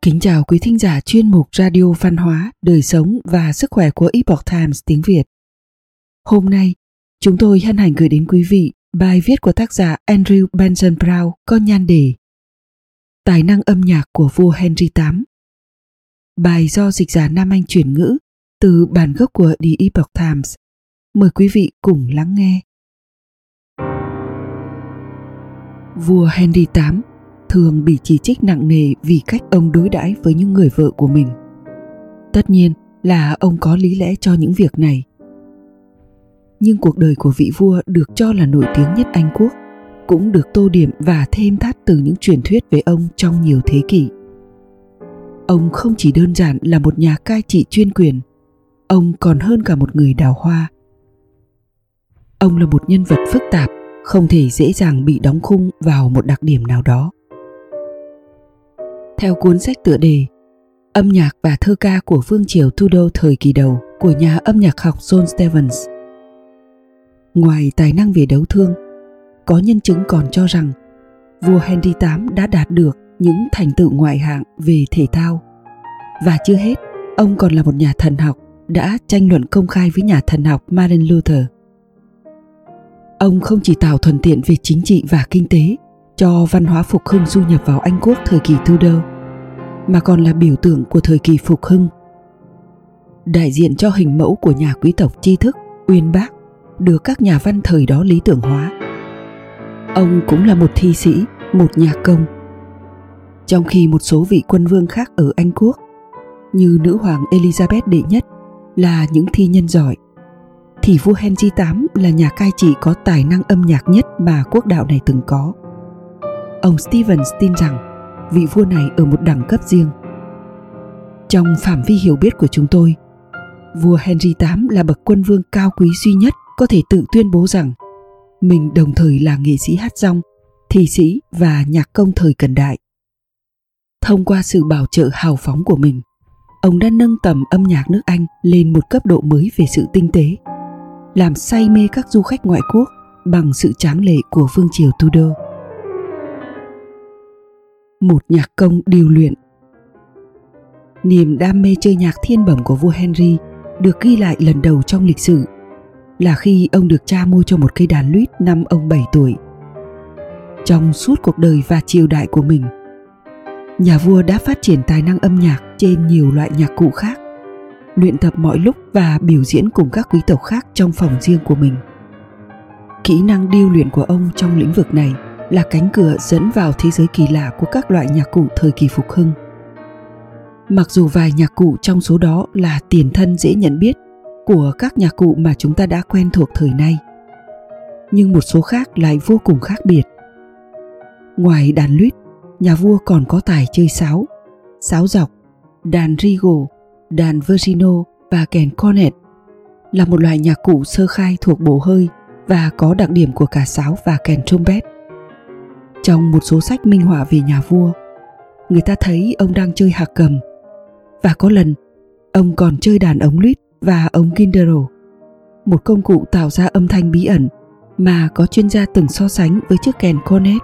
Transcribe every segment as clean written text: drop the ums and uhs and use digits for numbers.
Kính chào quý thính giả chuyên mục Radio Văn hóa, Đời sống và Sức khỏe của Epoch Times tiếng Việt. Hôm nay, chúng tôi hân hạnh gửi đến quý vị bài viết của tác giả Andrew Benson Brown có nhan đề Tài năng âm nhạc của vua Henry VIII. Bài do dịch giả Nam Anh chuyển ngữ từ bản gốc của The Epoch Times. Mời quý vị cùng lắng nghe. Vua Henry VIII thường bị chỉ trích nặng nề vì cách ông đối đãi với những người vợ của mình. Tất nhiên là ông có lý lẽ cho những việc này. Nhưng cuộc đời của vị vua được cho là nổi tiếng nhất Anh Quốc cũng được tô điểm và thêm thắt từ những truyền thuyết về ông trong nhiều thế kỷ. Ông không chỉ đơn giản là một nhà cai trị chuyên quyền, ông còn hơn cả một người đào hoa. Ông là một nhân vật phức tạp, không thể dễ dàng bị đóng khung vào một đặc điểm nào đó. Theo cuốn sách tựa đề Âm nhạc và thơ ca của Vương triều Tudor thời kỳ đầu của nhà âm nhạc học John Stevens, ngoài tài năng về đấu thương, có nhân chứng còn cho rằng vua Henry VIII đã đạt được những thành tựu ngoại hạng về thể thao. Và chưa hết, ông còn là một nhà thần học đã tranh luận công khai với nhà thần học Martin Luther. Ông không chỉ tạo thuận tiện về chính trị và kinh tế cho văn hóa phục hưng du nhập vào Anh Quốc thời kỳ Tudor, mà còn là biểu tượng của thời kỳ phục hưng, đại diện cho hình mẫu của nhà quý tộc tri thức, uyên bác, được các nhà văn thời đó lý tưởng hóa. Ông cũng là một thi sĩ, một nhạc công. Trong khi một số vị quân vương khác ở Anh Quốc, như nữ hoàng Elizabeth đệ nhất, là những thi nhân giỏi, thì vua Henry VIII là nhà cai trị có tài năng âm nhạc nhất mà quốc đạo này từng có. Ông Stevens tin rằng vị vua này ở một đẳng cấp riêng. Trong phạm vi hiểu biết của chúng tôi, vua Henry VIII là bậc quân vương cao quý duy nhất có thể tự tuyên bố rằng mình đồng thời là nghệ sĩ hát dong, thi sĩ và nhạc công thời cận đại. Thông qua sự bảo trợ hào phóng của mình, ông đã nâng tầm âm nhạc nước Anh lên một cấp độ mới về sự tinh tế, làm say mê các du khách ngoại quốc bằng sự tráng lệ của vương triều Tudor. Một nhạc công điêu luyện. Niềm đam mê chơi nhạc thiên bẩm của vua Henry được ghi lại lần đầu trong lịch sử là khi ông được cha mua cho một cây đàn lute năm ông 7 tuổi. Trong suốt cuộc đời và triều đại của mình, nhà vua đã phát triển tài năng âm nhạc trên nhiều loại nhạc cụ khác, luyện tập mọi lúc và biểu diễn cùng các quý tộc khác trong phòng riêng của mình. Kỹ năng điêu luyện của ông trong lĩnh vực này là cánh cửa dẫn vào thế giới kỳ lạ của các loại nhạc cụ thời kỳ phục hưng. Mặc dù vài nhạc cụ trong số đó là tiền thân dễ nhận biết của các nhạc cụ mà chúng ta đã quen thuộc thời nay, nhưng một số khác lại vô cùng khác biệt. Ngoài đàn lute, nhà vua còn có tài chơi sáo, sáo dọc, đàn regal, đàn virgino và kèn cornet, là một loại nhạc cụ sơ khai thuộc bộ hơi và có đặc điểm của cả sáo và kèn trumpet. Trong một số sách minh họa về nhà vua, người ta thấy ông đang chơi hạc cầm, và có lần ông còn chơi đàn ống lute và ống guitarro, một công cụ tạo ra âm thanh bí ẩn mà có chuyên gia từng so sánh với chiếc kèn cornet.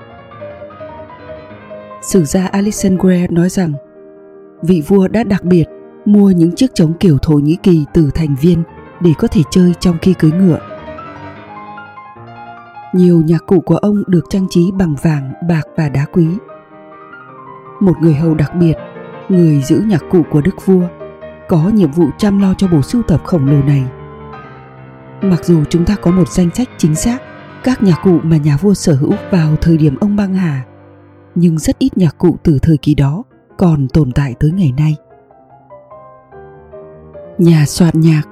Sử gia Alexander nói rằng vị vua đã đặc biệt mua những chiếc trống kiểu Thổ Nhĩ Kỳ từ thành viên để có thể chơi trong khi cưỡi ngựa. Nhiều nhạc cụ của ông được trang trí bằng vàng, bạc và đá quý. Một người hầu đặc biệt, người giữ nhạc cụ của đức vua, có nhiệm vụ chăm lo cho bộ sưu tập khổng lồ này. Mặc dù chúng ta có một danh sách chính xác các nhạc cụ mà nhà vua sở hữu vào thời điểm ông băng hà, nhưng rất ít nhạc cụ từ thời kỳ đó còn tồn tại tới ngày nay. Nhà soạn nhạc.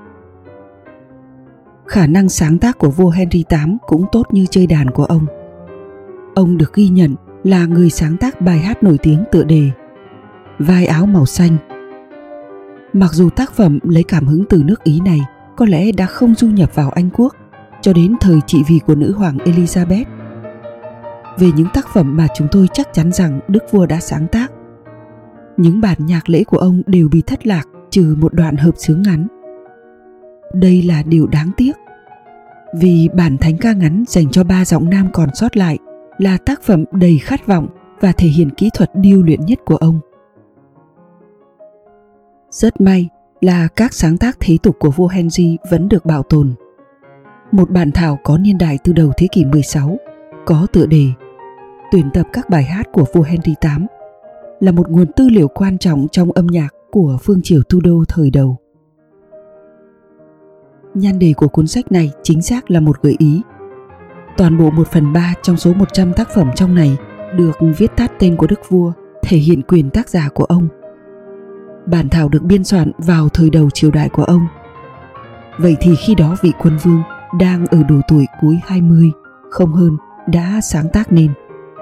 Khả năng sáng tác của vua Henry VIII cũng tốt như chơi đàn của ông. Ông được ghi nhận là người sáng tác bài hát nổi tiếng tựa đề Vai áo màu xanh. Mặc dù tác phẩm lấy cảm hứng từ nước Ý này có lẽ đã không du nhập vào Anh Quốc cho đến thời trị vì của nữ hoàng Elizabeth, về những tác phẩm mà chúng tôi chắc chắn rằng đức vua đã sáng tác, những bản nhạc lễ của ông đều bị thất lạc trừ một đoạn hợp xướng ngắn. Đây là điều đáng tiếc, vì bản thánh ca ngắn dành cho 3 giọng nam còn sót lại là tác phẩm đầy khát vọng và thể hiện kỹ thuật điêu luyện nhất của ông. Rất may là các sáng tác thế tục của vua Henry vẫn được bảo tồn. Một bản thảo có niên đại từ đầu thế kỷ 16 có tựa đề Tuyển tập các bài hát của vua Henry VIII là một nguồn tư liệu quan trọng trong âm nhạc của vương triều Tudor thời đầu. Nhan đề của cuốn sách này chính xác là một gợi ý. Toàn bộ 1/3 trong số 100 tác phẩm trong này được viết tắt tên của đức vua, thể hiện quyền tác giả của ông. Bản thảo được biên soạn vào thời đầu triều đại của ông. Vậy thì khi đó vị quân vương đang ở độ tuổi cuối 20, không hơn, đã sáng tác nên.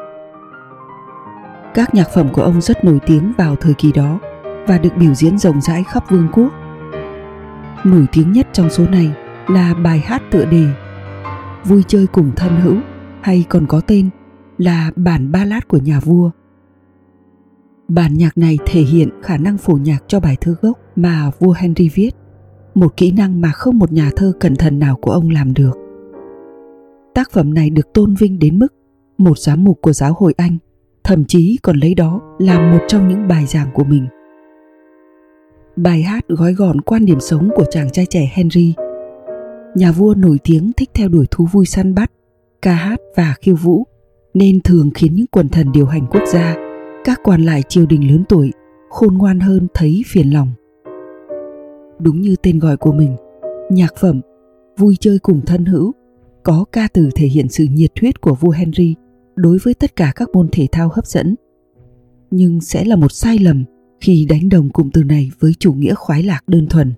Các nhạc phẩm của ông rất nổi tiếng vào thời kỳ đó và được biểu diễn rộng rãi khắp vương quốc. Nổi tiếng nhất trong số này là bài hát tựa đề Vui chơi cùng thân hữu, hay còn có tên là bản ballad của nhà vua. Bản nhạc này thể hiện khả năng phổ nhạc cho bài thơ gốc mà vua Henry viết, một kỹ năng mà không một nhà thơ cẩn thận nào của ông làm được. Tác phẩm này được tôn vinh đến mức một giám mục của giáo hội Anh thậm chí còn lấy đó làm một trong những bài giảng của mình. Bài hát gói gọn quan điểm sống của chàng trai trẻ Henry. Nhà vua nổi tiếng thích theo đuổi thú vui săn bắt, ca hát và khiêu vũ, nên thường khiến những quần thần điều hành quốc gia, các quan lại triều đình lớn tuổi, khôn ngoan hơn thấy phiền lòng. Đúng như tên gọi của mình, nhạc phẩm Vui chơi cùng thân hữu có ca từ thể hiện sự nhiệt huyết của vua Henry đối với tất cả các môn thể thao hấp dẫn. Nhưng sẽ là một sai lầm khi đánh đồng cụm từ này với chủ nghĩa khoái lạc đơn thuần.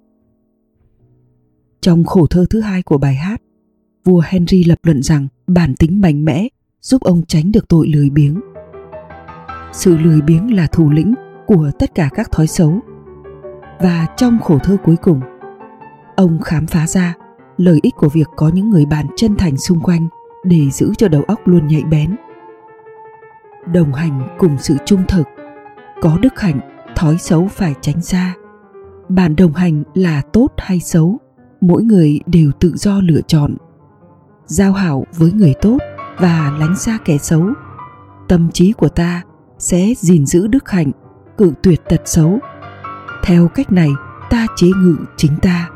Trong khổ thơ thứ hai của bài hát, vua Henry lập luận rằng bản tính mạnh mẽ giúp ông tránh được tội lười biếng. Sự lười biếng là thủ lĩnh của tất cả các thói xấu. Và trong khổ thơ cuối cùng, ông khám phá ra lợi ích của việc có những người bạn chân thành xung quanh để giữ cho đầu óc luôn nhạy bén. Đồng hành cùng sự trung thực, có đức hạnh, thói xấu phải tránh xa. Bạn đồng hành là tốt hay xấu, mỗi người đều tự do lựa chọn. Giao hảo với người tốt và lánh xa kẻ xấu. Tâm trí của ta sẽ gìn giữ đức hạnh, cự tuyệt tật xấu. Theo cách này, ta chế ngự chính ta.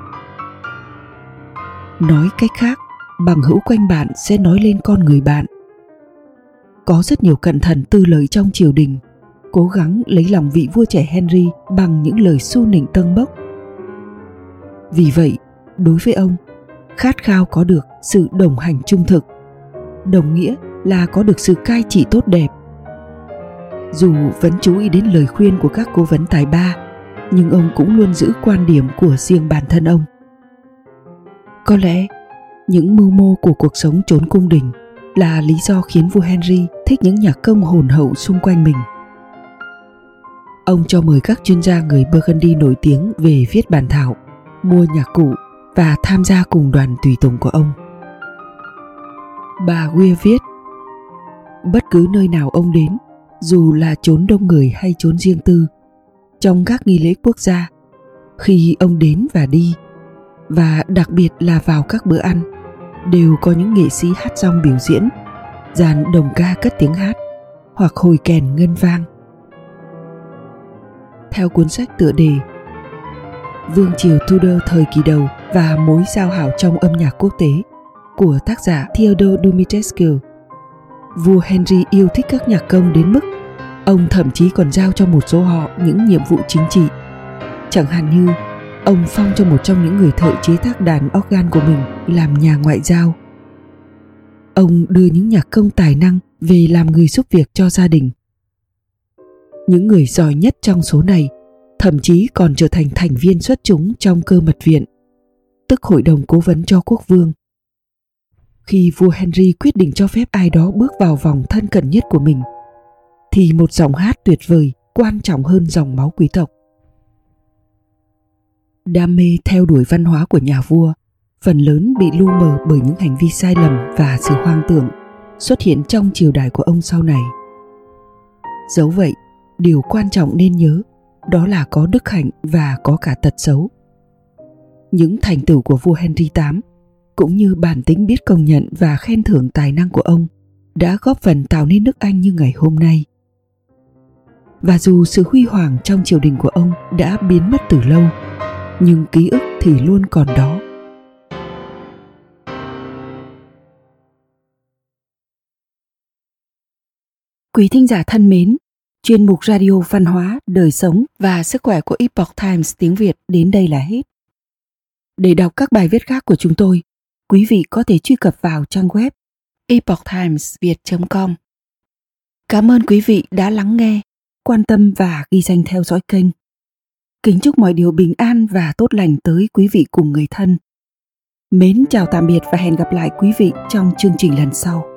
Nói cách khác, bằng hữu quanh bạn sẽ nói lên con người bạn. Có rất nhiều cận thần tư lợi trong triều đình cố gắng lấy lòng vị vua trẻ Henry bằng những lời su nịnh tâng bốc. Vì vậy, đối với ông, khát khao có được sự đồng hành trung thực đồng nghĩa là có được sự cai trị tốt đẹp. Dù vẫn chú ý đến lời khuyên của các cố vấn tài ba, nhưng ông cũng luôn giữ quan điểm của riêng bản thân ông. Có lẽ những mưu mô của cuộc sống trốn cung đình là lý do khiến vua Henry thích những nhạc công hồn hậu xung quanh mình. Ông cho mời các chuyên gia người Burgundy nổi tiếng về viết bản thảo, mua nhạc cụ và tham gia cùng đoàn tùy tùng của ông. Bà Weir viết, bất cứ nơi nào ông đến, dù là chốn đông người hay chốn riêng tư, trong các nghi lễ quốc gia, khi ông đến và đi, và đặc biệt là vào các bữa ăn, đều có những nghệ sĩ hát dong biểu diễn, dàn đồng ca cất tiếng hát, hoặc hồi kèn ngân vang. Theo cuốn sách tựa đề Vương triều Tudor thời kỳ đầu và mối giao hảo trong âm nhạc quốc tế của tác giả Theodore Dumitrescu, vua Henry yêu thích các nhạc công đến mức ông thậm chí còn giao cho một số họ những nhiệm vụ chính trị. Chẳng hạn như ông phong cho một trong những người thợ chế tác đàn organ của mình làm nhà ngoại giao. Ông đưa những nhạc công tài năng về làm người giúp việc cho gia đình. Những người giỏi nhất trong số này thậm chí còn trở thành thành viên xuất chúng trong cơ mật viện, tức hội đồng cố vấn cho quốc vương. Khi vua Henry quyết định cho phép ai đó bước vào vòng thân cận nhất của mình, thì một giọng hát tuyệt vời quan trọng hơn dòng máu quý tộc. Đam mê theo đuổi văn hóa của nhà vua phần lớn bị lu mờ bởi những hành vi sai lầm và sự hoang tưởng xuất hiện trong triều đại của ông sau này. Dẫu vậy, điều quan trọng nên nhớ đó là có đức hạnh và có cả tật xấu. Những thành tựu của vua Henry VIII cũng như bản tính biết công nhận và khen thưởng tài năng của ông đã góp phần tạo nên nước Anh như ngày hôm nay. Và dù sự huy hoàng trong triều đình của ông đã biến mất từ lâu, nhưng ký ức thì luôn còn đó. Quý thính giả thân mến, chuyên mục Radio Văn hóa, Đời sống và Sức khỏe của Epoch Times tiếng Việt đến đây là hết. Để đọc các bài viết khác của chúng tôi, quý vị có thể truy cập vào trang web epochtimesviet.com. Cảm ơn quý vị đã lắng nghe, quan tâm và ghi danh theo dõi kênh. Kính chúc mọi điều bình an và tốt lành tới quý vị cùng người thân. Mến chào tạm biệt và hẹn gặp lại quý vị trong chương trình lần sau.